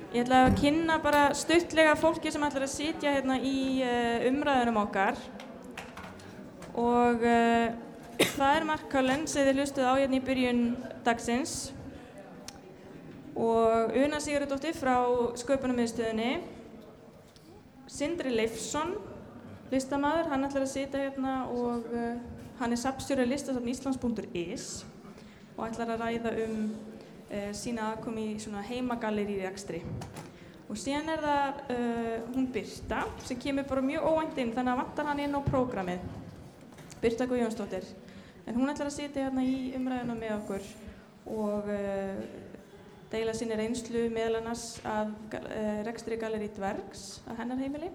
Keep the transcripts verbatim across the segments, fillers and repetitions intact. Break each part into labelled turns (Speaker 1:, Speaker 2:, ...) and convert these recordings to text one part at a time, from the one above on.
Speaker 1: Ég ætla að kynna bara stuttlega fólki sem ætlar að sitja hérna í uh, umræðunum okkar. Og uh, það er Mark Cullen sem þið hlustuð á hérna í byrjun dagsins. Og Una Sigurðardóttir frá Sköpunarmiðstöðinni. Sindri Leifsson, listamaður, hann ætlar að sitja hérna og uh, hann er safnstjóri listasafn Íslands punktur is og ætlar að ræða um Uh, sína aðkomu í svona heimagallerí í rekstri. Og síðan er það uh, hún Birta sem kemur bara mjög óvænt inn, þannig að vantar hann inn á prógramið. Birta Guðjónsdóttir. En hún ætlar að sitja hérna í umræðuna með okkur og uh, deila sinni reynslu meðal annars af uh, rekstri gallerí Dvergs að hennar heimili.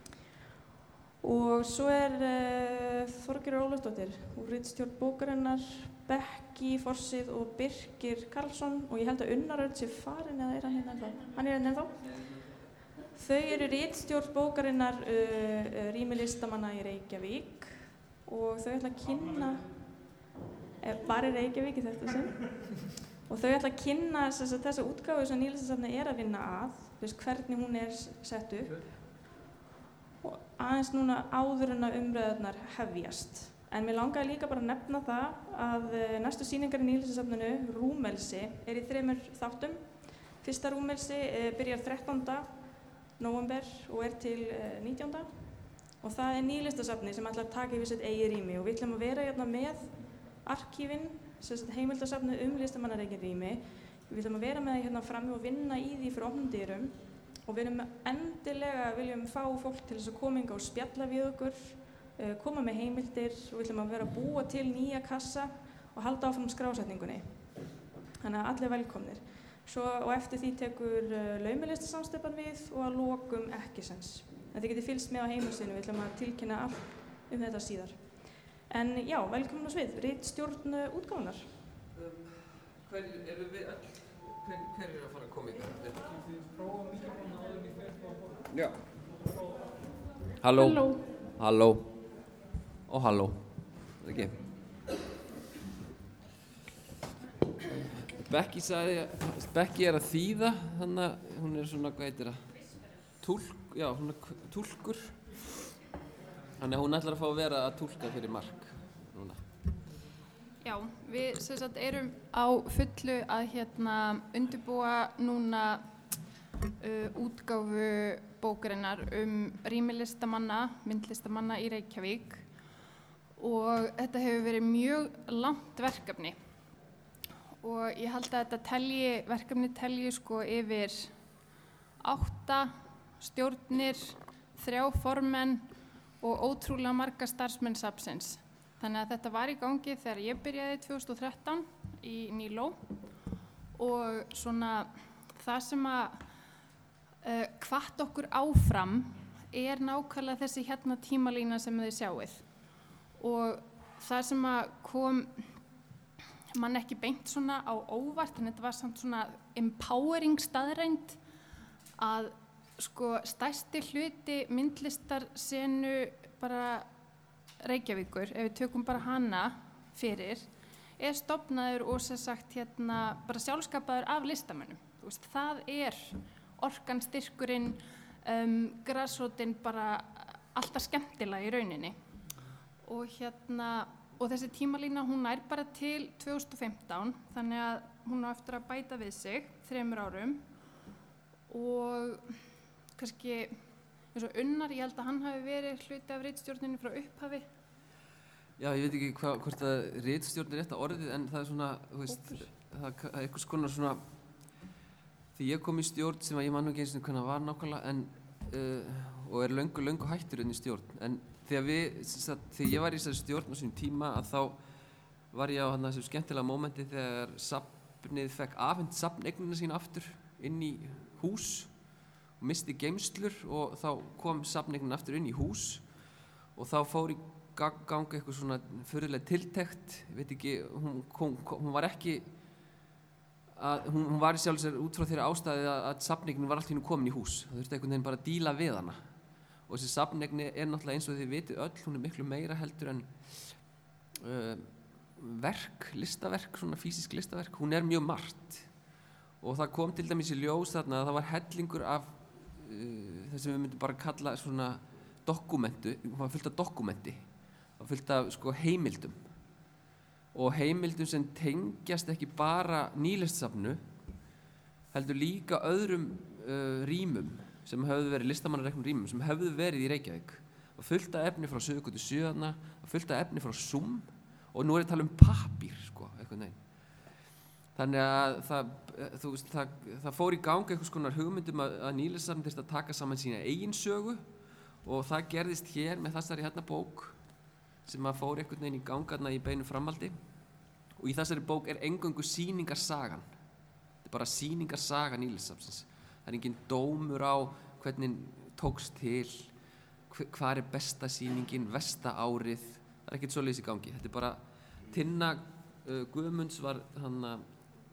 Speaker 1: Og svo er uh, Þorgerður Ólafsdóttir úr ritstjórn bókarinnar, Bekki, Forsið og Birkir Karlsson og ég held að Unnar Örn sé farin eða er hann hérna ennþá? Hann er hérna ennþá. Þau eru ritstjórn bókarinnar uh, Rými listamanna í Reykjavík og þau ætla að kynna, eh, bara í Reykjavík í þetta sinn, og þau ætla að kynna þessa, þessa útgáfu sem Nýlistasafnið er að vinna að, veist, hvernig hún er sett upp og aðeins núna áður en að umræðurnar hefjast. En mér langaði líka bara að nefna það að næstu sýningar í Nýlistasafninu, Rúmelsi, er í þremur þáttum. Fyrsta Rúmelsi eh, byrjar þrettánda nóvember og er til eh, nítjánda og það er Nýlistasafnið sem ætlar að taka yfir sitt eigið rými og við ætlum að vera hérna með arkífin, heimildasafnið um listamannareikin rými. Við ætlum að vera með það hérna frammi og vinna í því fyrir opnum dyrum og við erum endilega viljum fá fólk til þess að koma hingað og spjalla við okkur, koma með heimildir og við ætlum að vera að búa til nýja kassa og halda áfram skrásetningunni. Þannig að allir velkomnir. Svo, og eftir því tekur uh, laumulistasamstefnan við og að lokum Ekkisens. Þið getið fylgst með á heimasíðunni, við ætlum að tilkynna allt um þetta síðar. En já, velkomin á svið, ritstjórn útgáfunar.
Speaker 2: Um, hver eru við öll? Hver, hver er að fara að koma í það? Já. Halló.
Speaker 1: Halló.
Speaker 2: Halló. Og halló, ekki? Bekki sagði, Bekki er að þýða, þannig að hún er svona, hvað heitir það? Túlk, já, svona túlkur. Þannig að hún ætlar að fá að vera að túlka fyrir Mark núna.
Speaker 3: Já, við sem sagt erum á fullu að hérna undirbúa núna uh, útgáfu bókarinnar um rými listamanna, myndlistamanna í Reykjavík. Og þetta hefur verið mjög langt verkefni og ég held að þetta telji, verkefni telji sko yfir átta stjórnir, þrjá formenn og ótrúlega marga starfsmenn safnsins. Þannig að þetta var í gangi þegar ég byrjaði tvö þúsund og þrettán í Nýló og svona það sem að uh, hvatt okkur áfram er nákvæmlega þessi hérna tímalína sem þið sjáið. Og það sem að kom mann ekki beint svona á óvart, en þetta var samt svona empowering staðreind að sko stærsti hluti myndlistarsenu bara Reykjavíkur, ef við tökum bara hana fyrir, er stofnaður og sem sagt hérna bara sjálfskapaður af listamönnum. Þú veist, það er orkan, styrkurinn, um, grasrótin, bara alltaf skemmtilega í rauninni. Og hérna, og þessi tímalína hún nær bara til tvö þúsund og fimmtán, þannig að hún á eftir að bæta við sig þremur árum og kannski eins og Unnar, ég held að hann hafi verið hluti af ritstjórninni frá upphafi.
Speaker 2: Já, ég veit ekki hva, hvort að ritstjórn er rétta orðið, en það er svona, þú veist, það er einhvers konar svona, því ég kom í stjórn sem að ég man nú ekki eins og hvernig það var nákvæmlega, en, uh, og er löngu, löngu hættur inn í stjórn, en þegar við, þegar ég var í þessari stjórn á sínum tíma, að þá var ég á þessu skemmtilega mómenti þegar safnið fekk afhent safneignina sína aftur inn í hús og misti geymslur og þá kom safneignin aftur inn í hús og þá fór í gang eitthvað svona furðulega tiltekt, ég veit ekki, hún, kom, hún var ekki, að, hún, hún var í sjálfsögur út frá þeirra ástæði að, að safneignin var allt í hennu komin í hús, það þurfti einhvern veginn bara að díla við hana. Og þessi safneigni er náttúrulega eins og þið vitið öll, hún er miklu meira heldur en uh, verk, listaverk, svona físisk listaverk, hún er mjög margt og það kom til dæmis í ljós þarna að það var hellingur af uh, það sem við myndum bara kalla svona dokumentu, það var fullt af dokumenti, það var fullt af sko, heimildum og heimildum sem tengjast ekki bara nýlistasafninu heldur líka öðrum uh, rýmum sem höfðu verið listamannareknum rýmum sem höfðu verið í Reykjavík og fullt af efni frá Suðurgötu sjö og fullt af efni frá Zoom og nú er ég að tala um pappír sko, eitthvað neinn. Þannig að það, þú veist, það, það fór í gang einhvers konar hugmyndum að, að nýlistasafn þyrfti að taka saman sína eigin sögu og það gerðist hér með þessari hérna bók sem að fór einhvern veginn í gangarna í beinu framhaldi og í þessari bók er eingöngu sýningarsagan. Þetta er bara sýningarsaga nýlistasafnsins. Það er engin dómur á hvernig tókst til, hvað er besta sýningin, versta árið, það er ekkert svoleiðis í gangi. Þetta er bara, Tinna uh, Guðmunds var hann að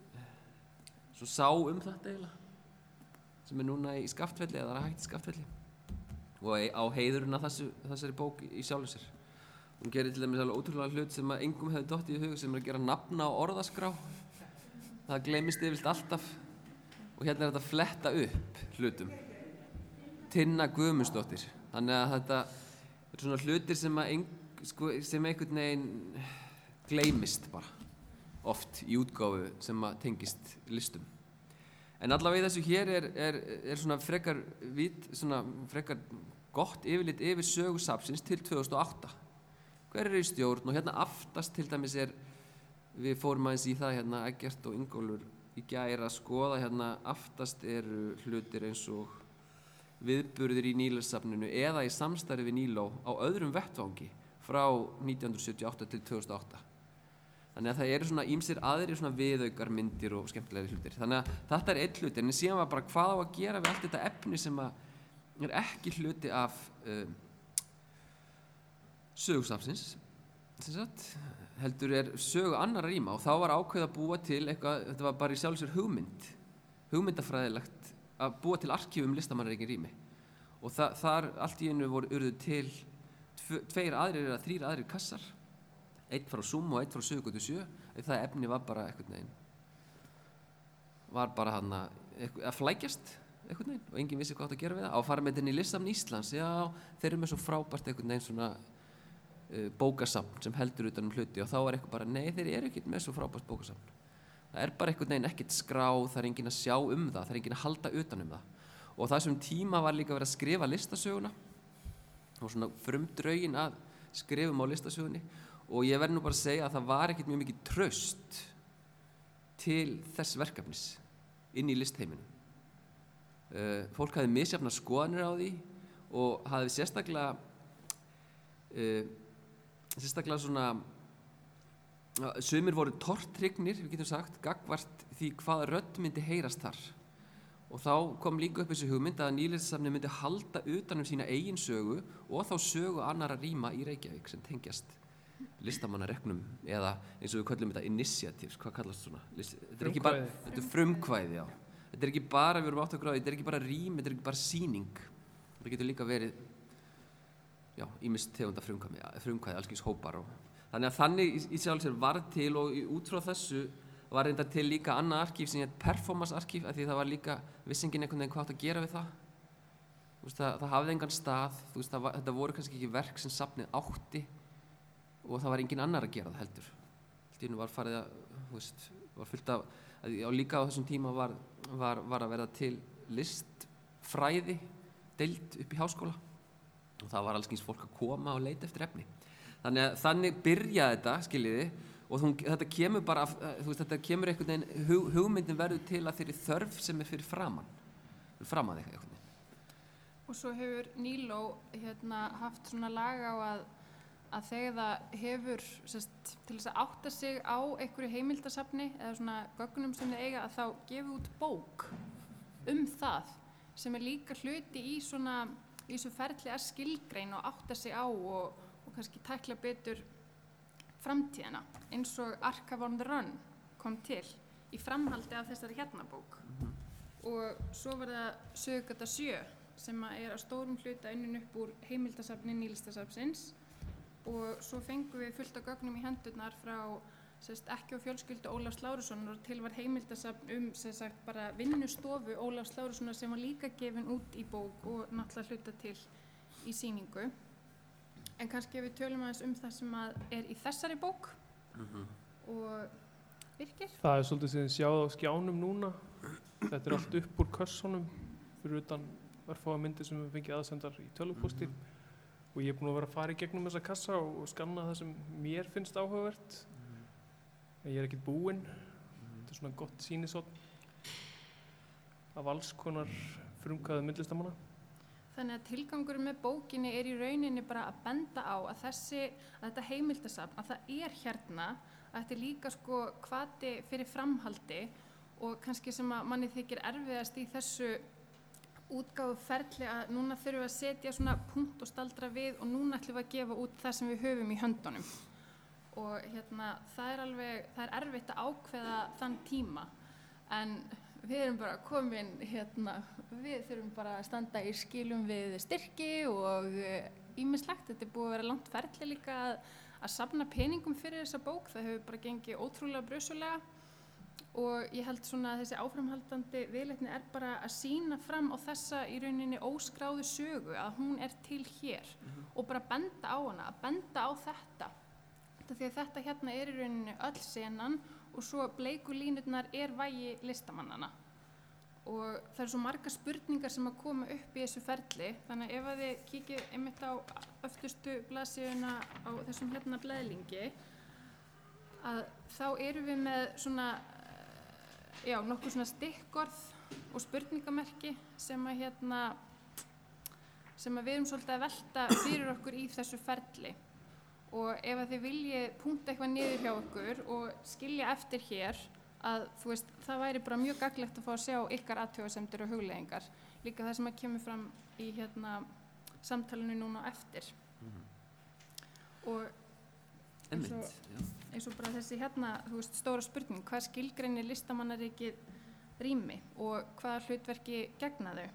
Speaker 2: svo sá um þetta eiginlega sem er núna í Skaftfelli eða það er hægt í Skaftfelli og á heiðurinn að þessu, þessari bók í sjálfu sér. Hún gerir til dæmis alveg ótrúlega hlut sem að engum hefði dottið í hug sem er að gera nafna á orðaskrá. Það gleymist yfirleitt alltaf og hérna er þetta að fletta upp hlutum. Tinna Guðmundsdóttir. Þannig að þetta er svona hlutir sem að ein, sko, sem einhvern veginn gleymist bara oft í útgáfu sem að tengist listum. En allavega í þessu hér er, er, er svona frekar, vít, svona frekar gott yfirlit yfir sögu safnsins til tvö þúsund og átta. Hver er í stjórn og hérna aftast til dæmis er, við fórum aðeins í það hérna Eggert og Ingólfur í gær að skoða hérna aftast eru hlutir eins og viðburðir í Nýlistasafninu eða í samstarfi við Níló á öðrum vettvangi frá nítján hundruð sjötíu og átta til tvö þúsund og átta. Þannig að það eru svona ýmsir aðrir svona viðaukar myndir og skemmtilegri hlutir. Þannig að þetta er einn hluti, en síðan var bara hvað á að gera við allt þetta efni sem að er ekki hluti af um, sögusafnsins, sem sagt, heldur er sögu annarra rýma og þá var ákveðið að búa til eitthvað, þetta var bara í sjálfu sér hugmynd, hugmyndafræðilegt að búa til arkífum listamannareikin rými og þa þar allt í einu voru urðu til tve, tveir aðrir eða þrír aðrir kassar, einn frá Zoom og einn frá Suðurgötu sjö, það efni var bara einhvern veginn, var bara hann að, að flækjast einhvern veginn og enginn vissi hvað átt að gera við það. Á að fara með þetta inn í Listasafn Íslands, já, þeir eru með svo frábært einhvern veginn svona uh, bókasafn sem heldur utan um hluti og þá var eitthvað bara, nei, þeir eru ekkert með svo frábært bókasafn. Það er bara einhvern veginn ekkert skráð, það er enginn að sjá um það, það er enginn að halda utan um það. Og þessum tíma var líka verið að skrifa listasöguna og svona frumdraugin að skrifum á listasögunni og ég verð nú bara að segja að það var ekkert mjög mikið traust til þess verkefnis inn í listheiminum. Uh, fólk hafði misjafnar skoðanir á því og hafði sérstaklega uh, sérstaklega svona uh, sumir voru tortryggnir, við getum sagt, gagnvart því hvaða rödd myndi heyrast þar og þá kom líka upp þessi hugmynd að Nýlistasafnið myndi halda utan um sína eigin sögu og þá sögu annarra rýma í Reykjavík sem tengjast listamannareknum eða eins og við köllum þetta initiatives, hvað kallast svona? Þetta er ekki bara, þetta er frumkvæði, já. Þetta er ekki bara, við erum átt að gráða, þetta er ekki bara rím, þetta er ekki bara sýning. Það getur líka verið, já, ýmist tegunda frumkvæði, frumkvæði, alls kyns hópar og þannig að þannig í, í sjálf sér varð til og í, út frá þessu var reynda til líka annað arkíf sem heit performance arkíf af því það var líka vissingin einhvern veginn hvað átt að gera við það. Þú veist, það, það hafði engan stað, þú veist, það var, þetta voru kannski ekki verk sem safnið átti og það var engin annar að gera það heldur. Allt í einu var farið að, þú veist, var fullt af, að, og líka á þessum tíma var, var, var að verða til listfræði, deild upp í háskóla og það var alls kyns fólk að koma og leita eftir efni. Þannig að þannig byrjaði þetta, skiljiði, og hún, þetta kemur bara, þú veist, þetta kemur einhvern veginn, hug, hugmyndin verður til að þeirri þörf sem er fyrir framan, fyrir framan eitthvað einhvern veginn.
Speaker 3: Og svo hefur Níló hérna haft svona lag á að að þegar það hefur sest, til þess að átta sig á einhverju heimildasafni eða svona gögnum sem þið eiga að þá gefi út bók um það sem er líka hluti í svona í þessu ferli að skilgrein og átta sig á og, og kannski tækla betur framtíðina eins og Archive on the Run kom til í framhaldi af þessari hérna bók mm-hmm. og svo var það Suðurgata sjö sem er að stórum hluta unnin upp úr heimildasafni Nýlistasafnsins og svo fengum við fullt af gögnum í hendurnar frá sérst, ekki á fjölskyldu Ólafs Lárussonar og til var heimildasafn um sem sagt bara vinnustofu Ólafs Lárussonar sem var líka gefin út í bók og náttúrulega hluta til í sýningu. En kannski ef við tölum aðeins um það sem að er í þessari bók
Speaker 2: Mhm.
Speaker 3: og Birkir.
Speaker 4: Það er svolítið sem þið sjáðu á skjánum núna. Þetta er allt upp úr kössunum fyrir utan örfáa myndir sem við fengið aðsendar í tölvupósti.
Speaker 2: Mhm.
Speaker 4: Og ég er búinn að vera að fara í gegnum þessa kassa og, og skanna það sem mér finnst áhugavert. En ég er ekkert búinn. Þetta er svona gott sýnisotn af alls konar frumkvæði myndlistamanna.
Speaker 3: Þannig að tilgangurinn með bókinni er í rauninni bara að benda á að þessi, að þetta heimildasafn, að það er hérna, að þetta er líka sko hvati fyrir framhaldi og kannski sem að manni þykir erfiðast í þessu útgáfuferli að núna þurfum við að setja svona punkt og staldra við og núna ætlum við að gefa út það sem við höfum í höndunum. Og hérna, það er alveg, það er erfitt að ákveða þann tíma, en við erum bara komin, hérna, við þurfum bara að standa í skilum við styrki og ýmislegt. Þetta er búið að vera langt ferli líka að, að safna peningum fyrir þessa bók. Það hefur bara gengið ótrúlega brösulega og ég held svona að þessi áframhaldandi viðleitni er bara að sýna fram á þessa í rauninni óskráðu sögu, að hún er til hér og bara benda á hana, að benda á þetta. Því að þetta hérna er í rauninni öll senan og svo bleiku línurnar er vægi listamannana. Og það eru svo margar spurningar sem að koma upp í þessu ferli, þannig að ef að þið kíkið einmitt á öftustu blaðsíðuna á þessum hérna blæðlingi, að þá erum við með svona, já, nokkuð svona stikkorð og spurningamerki sem að hérna, sem að við erum svolítið að velta fyrir okkur í þessu ferli. Og ef að þið viljið punkta eitthvað niður hjá okkur og skilja eftir hér að þú veist, það væri bara mjög gagnlegt að fá að sjá ykkar athugasemdir og hugleiðingar. Líka það sem að kemur fram í hérna samtalinu núna á eftir. Mm-hmm. Og eins og, eins og bara þessi hérna, þú veist, stóra spurning, hvað skilgreinir listamannarikið rými og hvaða hlutverki gegna þau?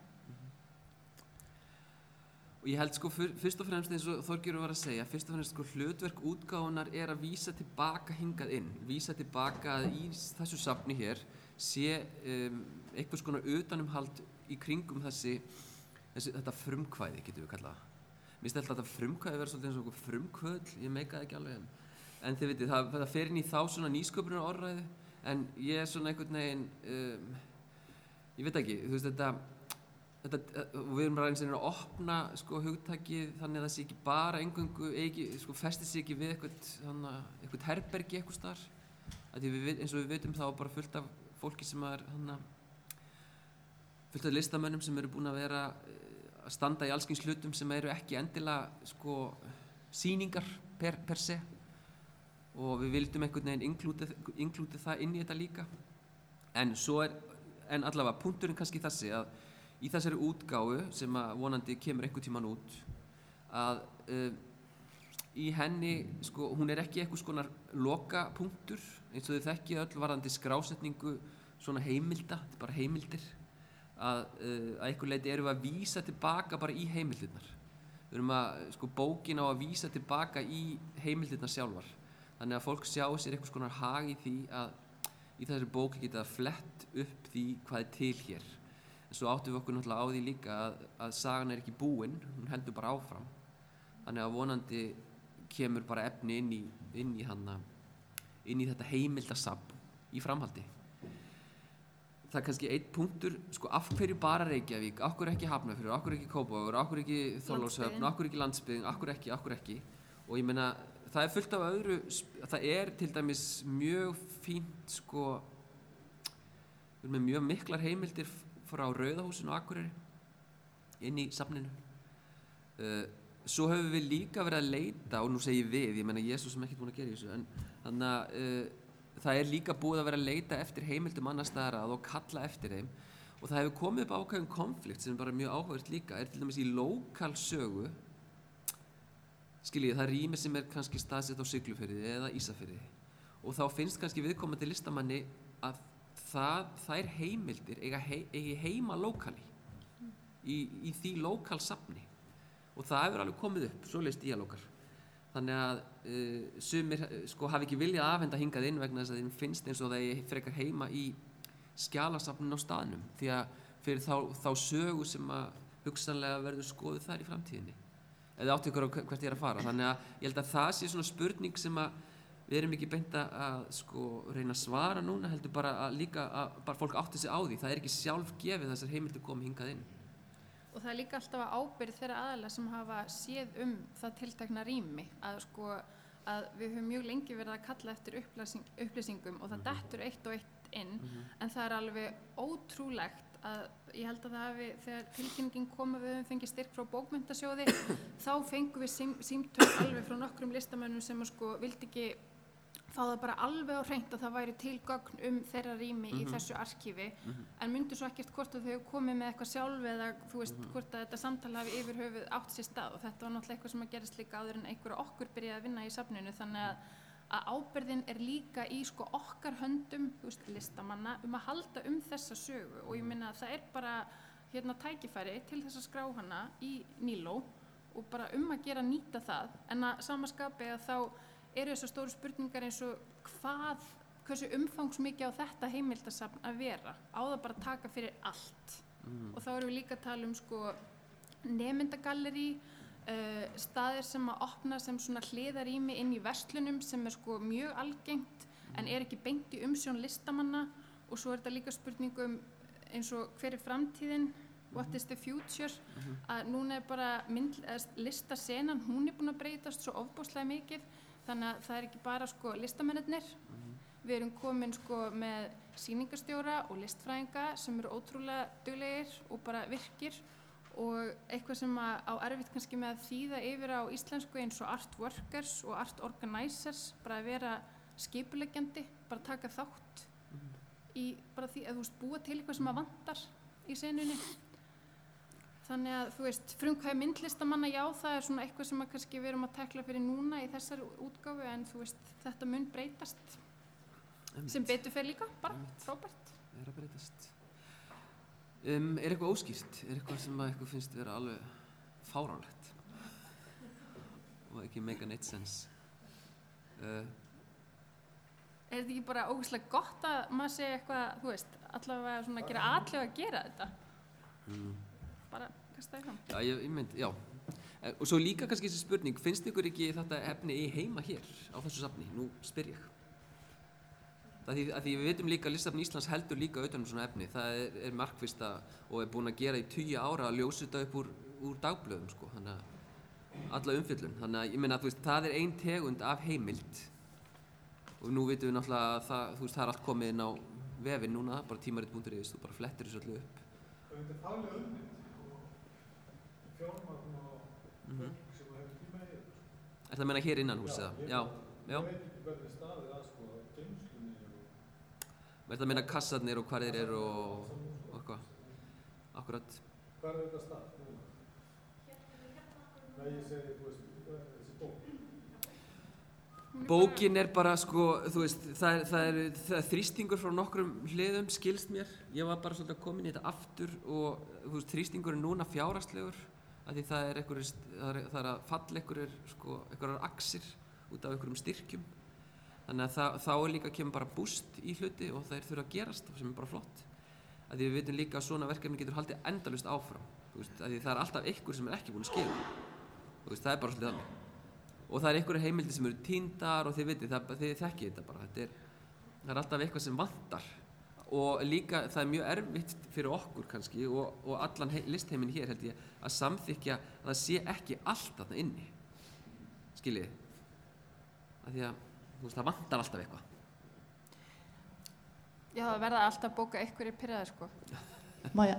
Speaker 2: Og ég held sko fyr, fyrst og fremst eins og Þorgerður var að segja, fyrst og fremst sko hlutverk útgáfunar er að vísa tilbaka hingað inn, vísa tilbaka að í þessu safni hér sé um, einhvers konar utanumhald í kringum þessi, þessi þetta frumkvæði, getum við kallað það. Mér finnst alltaf þetta frumkvæði vera svolítið eins og einhver frumkvöðl, ég meika það ekki alveg en, en þið veitir, það, það fer inn í þá svona nýsköpunar orðræðu, en ég er svona einhvern veginn, um, ég veit ekki, þú veist þetta, Þetta, og við erum bara eins og að opna sko, hugtakið þannig að það sé ekki bara eingöngu, ekki, sko, festi sig ekki við eitthvað, eitthvað herbergi eitthvað starf. Við, eins og við veitum þá bara fullt af fólki sem er hana, fullt af listamönnum sem eru búin að vera að standa í alls kyns hlutum sem eru ekki endilega sko, sýningar per, per se og við vildum einhvern veginn inklúti það inn í þetta líka. En svo er, en allavega punkturinn kannski þessi að í þessari útgáfu sem að vonandi kemur einhvern tímann út að uh, í henni, sko, hún er ekki eitthvað skonar lokapunktur eins og þið þekkið öll varðandi skrásetningu svona heimilda, þetta er bara heimildir að, uh, að einhver leiti erum við að vísa tilbaka bara í heimildirnar við erum að, sko, bókin á að vísa tilbaka í heimildirnar sjálfar þannig að fólk sjá sér eitthvað skonar hag í því að í þessari bók geta flett upp því hvað er til hér. Svo áttum við okkur náttúrulega á því líka að, að sagan er ekki búin, hún heldur bara áfram. Þannig að vonandi kemur bara efni inn í, inn í, hana, inn í þetta heimildasafn í framhaldi. Það er kannski einn punktur, sko, af hverju bara Reykjavík, af hverju ekki Hafnarfjörður, af hverju ekki Kópavogur, af hverju ekki Þorlákshöfn, af hverju ekki landsbyggðin, af hverju ekki, af hverju ekki. Og ég meina, það er fullt af öðru, það er til dæmis mjög fínt, sko, við erum með mjög miklar heimildir frá Rauðahúsinu og Akureyri inn í safninu. Uh, svo höfum við líka verið að leita, og nú segi ég við, ég meina ég er svo sem ekki búin að gera í þessu, en þannig að uh, það er líka búið að vera að leita eftir heimildum annars staðar að og kalla eftir þeim og það hefur komið upp ákveðin konflikt sem er bara mjög áhugavert líka, er til dæmis í lókalsögu, skiljið, það rými sem er kannski staðsett á Siglufirði eða Ísafirði og þá finnst kannski viðkomandi listamanni að það, þær heimildir eiga, hei, eiga heima lókali í, í því lókalsafni og það hefur alveg komið upp, svoleiðis díalógar þannig að uh, sumir sko hafi ekki viljað afhenda hingað inn vegna þess að þeim finnst eins og það eigi frekar heima í skjalasafninu á staðnum því að fyrir þá, þá sögu sem að hugsanlega verður skoðuð þar í framtíðinni eða áttu ykkur á hvert ég er að fara þannig að ég held að það sé svona spurning sem að við erum ekki beint að sko reyna að svara núna heldur bara að líka að bara fólk átti sig á því það er ekki sjálf gefið þessar heimildir komið hingað inn.
Speaker 3: Og það er líka alltaf að ábyrgð þeirra aðila sem hafa séð um það tiltekna rými að sko að við höfum mjög lengi verið að kalla eftir upplýsing, upplýsingum og það mm-hmm. dettur eitt og eitt inn mm-hmm. en það er alveg ótrúlegt að ég held að það hafi þegar tilkynningin kom að við höfum fengið styrk frá bókmenntasjóði þá fengum við sím, símtöl alveg frá nokkrum listamönnum sem að sko vildi ekki fá það bara alveg á hreint að það væri til gögn um þeirra rými mm-hmm. í þessu arkífi mm-hmm. en myndu svo ekkert hvort að þau komið með eitthvað sjálf eða þú veist mm-hmm. hvort að þetta samtal hafi yfir höfuð átt sér stað og þetta var náttúrulega eitthvað sem að gerist líka áður en einhverja okkur byrjaði að vinna í safninu þannig að, að ábyrgðin er líka í sko okkar höndum þú veist listamanna um að halda um þessa sögu og ég minna að það er bara hérna tækifæri til þess að skrá hana í Nýló og bara um að gera nýta það en að samaskapi að þá eru þessar stóru spurningar eins og hvað, hversu umfangsmikið á þetta heimildasafn að vera á það bara að taka fyrir allt mm. og þá erum við líka að tala um sko nemendagallerí uh, staðir sem að opna sem svona hliðarými inn í verslunum sem er sko mjög algengt mm. en er ekki beint í umsjón listamanna og svo er þetta líka spurningum eins og hver er framtíðin what is the future mm-hmm. að núna er bara mynd, listasenan hún er búin að breytast svo ofboðslega mikið þannig að það er ekki bara sko listamennirnir mm-hmm. við erum komin sko með sýningarstjóra og listfræðinga sem eru ótrúlega duglegir og bara virkir og eitthvað sem að á erfitt kannski með að þýða yfir á íslensku eins og art workers og art organizers bara að vera skipuleggjandi bara taka þátt mm-hmm. í bara því að þú veist búa til eitthvað sem að vantar í senunni þannig að þú veist frumkvæði myndlistamanna já það er svona eitthvað sem að kannski við erum að tekla fyrir núna í þessari útgáfu en þú veist þetta mun breytast Emitt. Sem betur fer líka bara Emitt. Frábært
Speaker 2: það er að breytast um, er eitthvað óskýrt er eitthvað sem að eitthvað finnst vera alveg fáránlegt og ekki make neitt sense uh,
Speaker 3: er þetta ekki bara ógeðslega gott að maður segja eitthvað þú veist allavega svona að gera allavega að gera þetta mm. bara kastaði fram.
Speaker 2: Já, ég, ég mynd, já. Og svo líka kannski þessi spurning, finnst ykkur ekki þetta efni í heima hér á þessu safni? Nú spyr ég. Það því að því við veitum líka að Listasafn Íslands heldur líka utan um svona efni. Það er, er markvisst og er búin að gera í tugi ára að ljósa þetta upp úr, úr dagblöðum, sko. Þannig að alla umfjöllun. Þannig að ég meina að þú veist, það er ein tegund af heimild. Og nú veitum við náttúrulega að það, þú veist, það er allt komið inn á vefinn núna, bara tímarit punktur is, þú bara flettir þessu öllu upp.
Speaker 5: Þetta er faglega unnið og fjármagn og fólk sem hefur tíma í þetta.
Speaker 2: Er það að meina hér innan hús eða? Já. Já.
Speaker 5: Ég veit ekki hvernig staðið að sko geymslunni og...
Speaker 2: Er það að meina kassarnir og hvar þeir eru og, og eitthvað? Akkurat.
Speaker 5: Hvar er þetta stað núna? Nei, ég segi, þú veist, þessi bók.
Speaker 2: Bókin er bara sko, þú veist, það er, það er, það er þrýstingur frá nokkrum hliðum, skilst mér. Ég var bara svolítið að koma inn í þetta aftur og þú veist, þrýstingur er núna fjárhagslegur af því það er einhverjir, það er, það er að falla einhverjir, sko, einhverjar axir út af einhverjum styrkjum. Þannig að það, þá er líka kemur bara búst í hluti og það er þurfa að gerast, sem er bara flott. Af því við veitum líka að svona verkefni getur haldið endalaust áfram, þú veist, af því það er alltaf einhver sem er ekki búinn að skila. Þú veist, það er bara svolítið þannig. Og það er einhverja heimildir sem eru týndar og þið vitið, það, þið þekkið þetta bara. Þetta er, það er alltaf eitthvað sem vantar. Og líka það er mjög erfitt fyrir okkur kannski og, og allan listheiminn hér held ég að samþykkja að það sé ekki allt þarna inni. Skiljið þið? Af því að þú veist, það vantar alltaf eitthvað.
Speaker 3: Já, það verða alltaf bóka einhverjir pirraðir sko.
Speaker 6: Maja.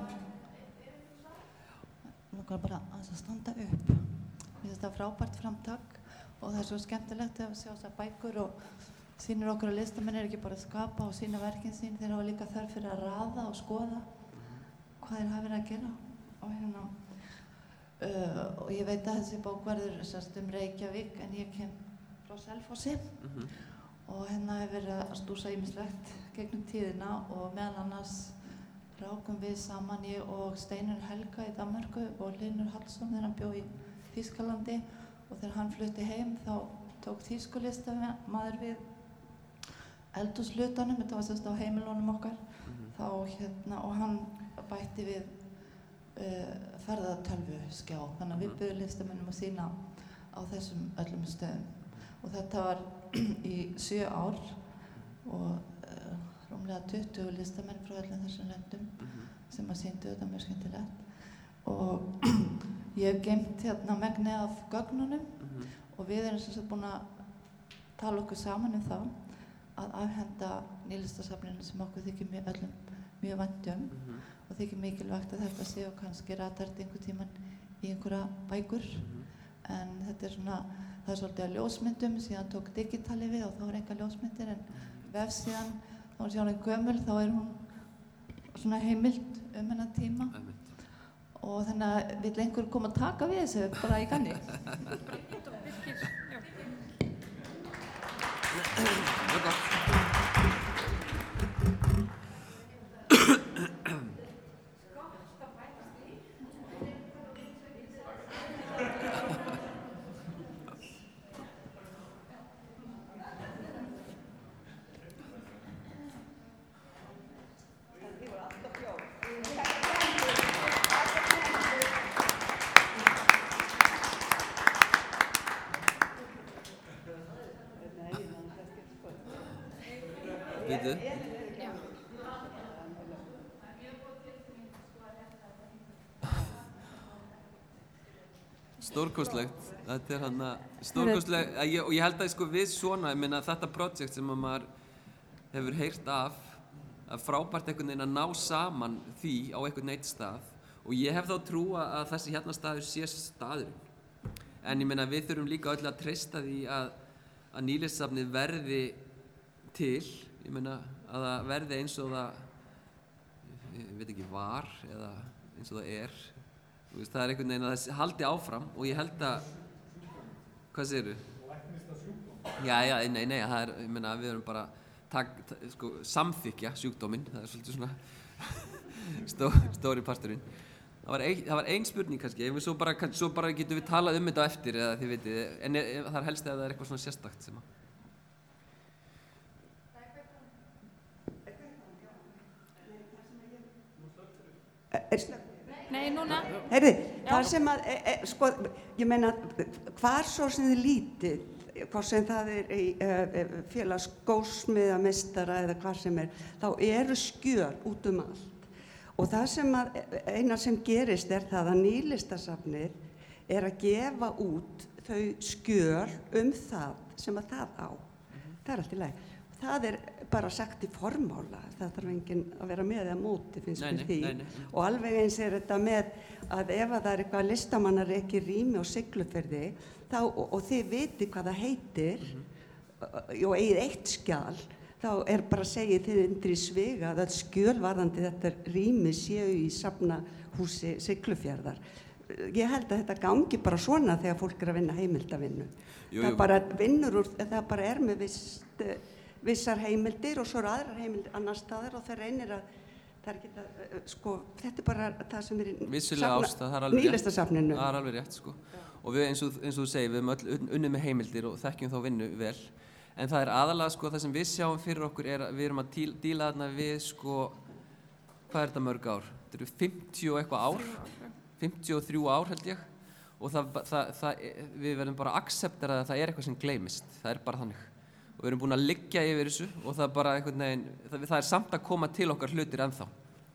Speaker 6: Langar bara að standa upp. Mér finnst það frábært framtak. Og það er svo skemmtilegt að sjá þessar bækur og sýnir okkur að listamenn er ekki bara að skapa og sýna verkin sín, þeir hafa líka þörf fyrir að raða og skoða hvað þeir hafa verið að gera. Og, hérna, uh, og ég veit að þessi bók verður sérst um Reykjavík en ég kem frá Selfossi mm-hmm. og hérna hef verið að stúsa ýmislegt gegnum tíðina og meðal annars rákum við saman ég og Steinunn Helga í Danmörku og Hlynur Hallsson þegar hann bjó í Þýskalandi. Og og þegar hann flutti heim þá tók þýskulistamaður við eldhúshlutanum, þetta var sérst á heimilunum okkar, mm-hmm. þá hérna, og hann bætti við uh, ferðatölvuskjá, þannig að við buðum listamönnum að sýna á þessum öllum stöðum. Og þetta var í sjö ár og uh, rúmlega tuttugu listamenn frá öllum þessum löndum mm-hmm. sem að sýndu þetta mjög skemmtilegt. Og ég hef geymt hérna megnið af gögnunum mm-hmm. og við erum sem sagt búin að tala okkur saman um það að afhenda Nýlistasafninu sem okkur þykir mjög, öllum mjög vænt um mm-hmm. og þykir mikilvægt að þetta sé og kannski ratart einhver tíman í einhverja bækur mm-hmm. en þetta er svona, það er svolítið að ljósmyndum, síðan tók digitali við og þá er enga ljósmyndir en vefsíðan, þá er síðan gömul, þá er hún svona heimild um hennar tíma og þannig að vill einhver koma að taka við þessu bara í ganni.
Speaker 2: Stórkostlegt, þetta er hann að stórkostlegt, ég, og ég held að sko við svona, ég meina þetta projekt sem að maður hefur heyrt af, að frábært einhvern veginn að ná saman því á einhvern eitt stað og ég hef þá trú að þessi hérna staður sé staðurinn. En ég meina við þurfum líka öll að treysta því að, að Nýlistasafnið verði til, ég meina að það verði eins og það, ég veit ekki, var eða eins og það er. Það er einhvern veginn að það haldi áfram og ég held að, hvað segirðu?
Speaker 5: Læknista sjúkdóm?
Speaker 2: Já, já, nei, nei, það er, ég meina, við erum bara tak, tak, sko, samþykja sjúkdóminn, það er svolítið svona stó, stóri parturinn. Það var, ein, það var ein spurning kannski, ef við svo bara, svo bara getum við talað um þetta á eftir eða þið vitið, en er, það er helst ef það er eitthvað svona sérstakt sem að.
Speaker 3: Nei, núna.
Speaker 7: Heyrði, það sem að, e, e, sko, ég meina, hvar svo sem þið lítið, hvort sem það er í e, félags gósmiðameistara eða hvað sem er, þá eru skjöl út um allt. Og það sem að, eina sem gerist er það að Nýlistasafnið er að gefa út þau skjöl um það sem að það á. Mm-hmm. Það er allt í lagi. Það er bara sagt í formála, það þarf enginn að vera með eða móti, finnst mér því. Nei, nei. Og alveg eins er þetta með að ef að það er eitthvað listamannar ekki rými og Siglufirði, þá, og, og þið viti hvað það heitir, mm-hmm. og eigið eitt skjal, þá er bara að segja þið undir í sviga að skjölvarðandi þetta rými séu í safnahúsi Siglufjarðar. Ég held að þetta gangi bara svona þegar fólk er að vinna heimildavinnu. Jú, jú. Það bara vinnur úr, það bara er með vist vissar heimildir og svo eru aðrar heimildir annar staðar og það reynir að það er ekki það, sko, þetta er bara það sem er í Nýlistasafninu.
Speaker 2: Það er alveg rétt, sko. Já. Og við eins og, eins og þú segir, við erum öll unnið með heimildir og þekkjum þá vinnu vel. En það er aðalega, sko, það sem við sjáum fyrir okkur er að við erum að tí, díla þarna við, sko, hvað er þetta mörg ár? Þetta eru fimmtíu og eitthvað ár, fimmtíu og þrjú ár held ég. Og það, það, það, við verðum bara að acceptera að það er eitthvað sem gleymist, það er bara þannig. Og við erum búin að liggja yfir þessu og það er bara einhvern veginn, það, það er samt að koma til okkar hlutir ennþá.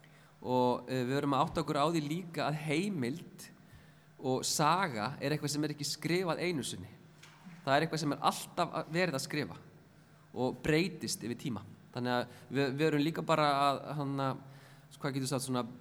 Speaker 2: Og e, við erum að átta okkur á því líka að heimild og saga er eitthvað sem er ekki skrifað einu sinni. Það er eitthvað sem er alltaf verið að skrifa og breytist yfir tíma. Þannig að við, við erum líka bara að, hana, hvað getur sagt, svona,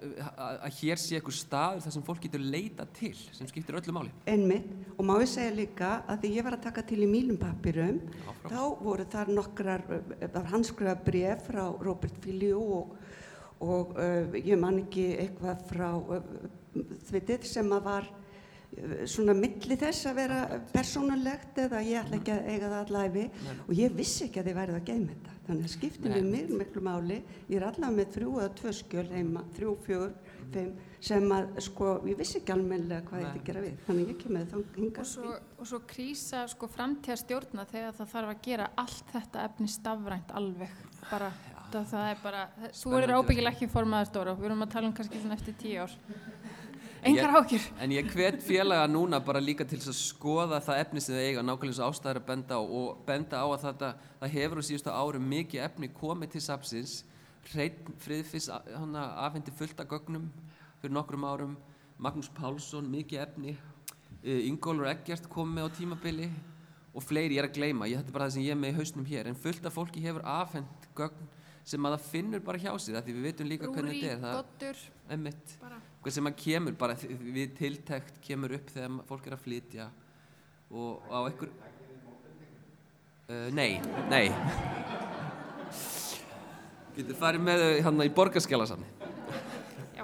Speaker 2: að hér sé einhver staður þar sem fólk getur leita til, sem skiptir öllu máli.
Speaker 7: Einmitt, og má ég segja líka að því ég var að taka til í mínum pappirum, þá voru þar nokkrar, handskrifa bréf frá Robert Filliou og, og uh, ég man ekki eitthvað frá uh, þvitið sem að var uh, svona milli þess að vera persónulegt eða ég ætla ekki að eiga það allæfi og ég vissi ekki að þið værið að geyma þetta. þannig að skiptir við mig miklu máli. Ég er allavega með þrjú eða tvö skjöl heima, þrjú, fjögur, fimm, sem að sko, ég vissi ekki almennilega hvað ég ætti að gera við, þannig ég kem með það hingað.
Speaker 3: Og svo, og svo krísa sko framtíðarstjórna þegar það þarf að gera allt þetta efni stafrænt alveg, bara, það, það er bara, þú verður ábyggilega ekki formaður Dóra, við erum að tala um kannski svona eftir tíu ár. Engar ákjör.
Speaker 2: En ég hvet félaga núna bara líka til þess að skoða það efni sem þau eiga, nákvæmlega eins og Ásta er að benda á og benda á að þetta, það hefur á síðustu árum mikið efni komið til safnsins. Hreinn Friðfiss hann afhendi fullt af gögnum fyrir nokkrum árum, Magnús Pálsson mikið efni, Ingólfur Eggert kom með á tímabili og fleiri ég er að gleyma, ég þetta er bara það sem ég er með í hausnum hér, en fullt af fólki hefur afhent gögn sem að það finnur bara hjá sér, því við veitum líka hvernig þetta er.
Speaker 3: Rúrí, Doddur,
Speaker 2: einmitt, hvað sem að kemur bara við tiltekt kemur upp þegar fólk er að flytja og á einhver uh, nei, nei getur farið með þau hérna í Borgarskjalasafni.
Speaker 3: Já.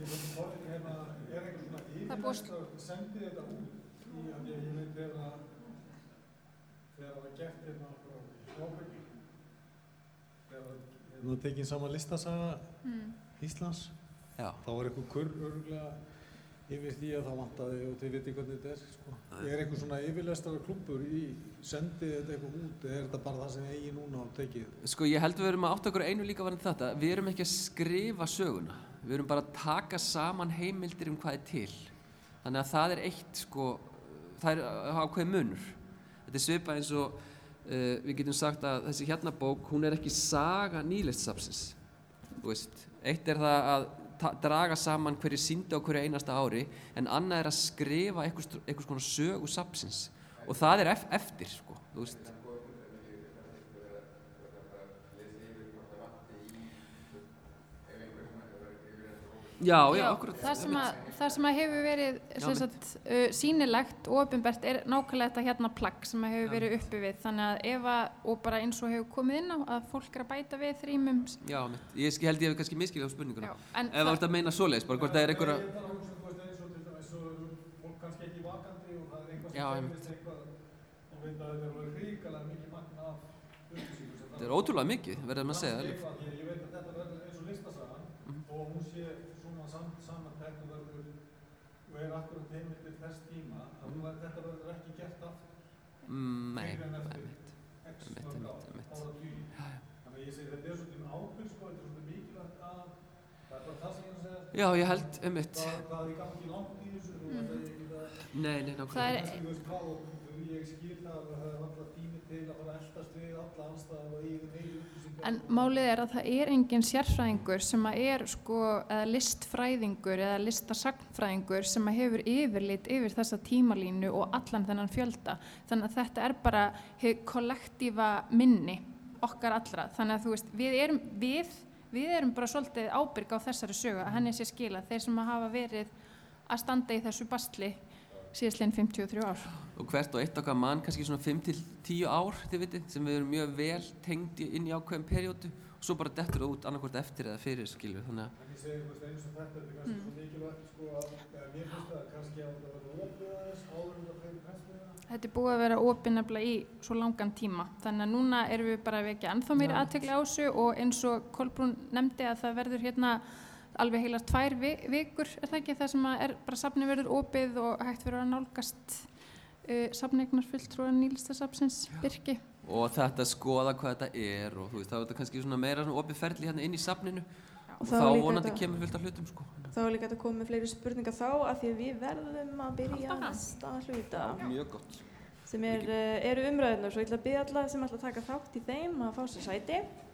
Speaker 5: Það er búst sendi þetta út í að ég veit þegar þegar það var gert hérna á Sjóbyrgi þegar það var tekinn saman listasaga mm. Íslands. Já. Þá var eitthvað kurr örgulega yfir því að það vantaði og þið viti hvernig þetta er sko. Er eitthvað svona yfirlestara klubbur í sendið þetta eitthvað út eða er þetta bara það sem þið eigi núna á tekið?
Speaker 2: Sko ég held við erum að átta okkur einu líka varðandi þetta, við erum ekki að skrifa söguna, við erum bara að taka saman heimildir um hvað er til. Þannig að það er eitt sko, það er ákveðið munur. Þetta er svipað eins og uh, við getum sagt að þessi hérna bók, hún er ekki saga nýlistasafnsins. Þú veist, eitt er það að draga saman hverju sýndi á hverju einasta ári en annað er að skrifa einhvers, einhvers konar sögu safnsins og það er eftir sko, þú veist. Já, já, akkurat.
Speaker 3: Það sem að, það sem að hefur verið sem sagt, uh, sýnilegt og opinbert er nákvæmlega þetta hérna plagg sem að hefur verið uppi við, þannig að ef að, og bara eins og hefur komið inn á, að fólk er að bæta við þrýmum.
Speaker 2: Já, mitt. Ég held ég hef kannski miskilið á spurninguna.
Speaker 3: Já, en
Speaker 2: ef það vart að meina svoleiðis, bara hvort það er einhverja...
Speaker 5: Ég þarf að hugsa, þú veist, eins og til dæmis, fólk kannski ekki vakandi og það er eitthvað sem segist eitthvað og veit að þetta er hrikalega mikið magn af upplýsingum.
Speaker 2: Þetta er ótrúlega mikið, verður maður að segja.
Speaker 5: Ég veit að þetta verður eins og listasagan og hún sé samantekt og verður og er akkurat heimildir þess tíma að þetta verður ekki gert aftur fyrir en eftir x mörg ára tíu. Þannig að ég segi þetta er svolítið ábyrgð sko, þetta er svolítið mikilvægt að það er bara það sem ég er að segja.
Speaker 2: Já, ég held um mitt.
Speaker 5: Það er ekki langt í þessu og þetta er ekki það.
Speaker 2: Nei, nei, nákvæmlega.
Speaker 5: Kannski þú veist hvað og ég skil það að það er alltaf tími til að fara að eldast við alla anstæðar og eigin meiri upplýsingar.
Speaker 3: En málið er að það er engin sérfræðingur sem að er sko, eða listfræðingur eða listasagnfræðingur sem að hefur yfirlit yfir þessa tímalínu og allan þennan fjölda. Þannig að þetta er bara hið kollektífa minni okkar allra. Þannig að þú veist, við erum, við, við erum bara svolítið ábyrg á þessari sögu að henni sé skila, þeir sem að hafa verið að standa í þessu bastli síðastliðin fimmtíu og þrjú ár.
Speaker 2: Og hvert og eitt okkar mann kannski svona fimm til tíu ár, þið vitið, sem við erum mjög vel tengd inn í ákveðin periódu og svo bara dettur það út annarkvort eftir eða fyrir, skilur, þannig að... En
Speaker 5: ég segi, þú veist, eins og þetta, þetta er kannski svo mikilvægt, sko, að mér finnst það kannski að það verður opið aðeins, áður en það fyrir pressmiðina.
Speaker 3: Þetta er búið að vera opið nefnilega í svo langan tíma, þannig að núna erum við bara að vekja ennþá meiri athygli á þessu og eins og Kolbrún nefndi að það verður hérna alveg heilar tvær vikur, er það ekki, það sem er bara safnið verður opið og hægt verður að nálgast uh, safneignarfulltrúar Nýlistasafnsins Birki.
Speaker 2: Og þetta skoða hvað þetta er og þú veist, þá er þetta kannski svona meira svona opið ferli hérna inn í safninu og, og þá vonandi þetta, kemur fullt af hlutum sko.
Speaker 1: Þá er líka að koma með fleiri spurningar þá af því að við verðum að byrja að næsta hluta.
Speaker 2: Mjög gott.
Speaker 1: Sem er, eru umræðunar, svo ég ætla að biðja alla sem ætla að taka þátt í þeim að fá sér sæti.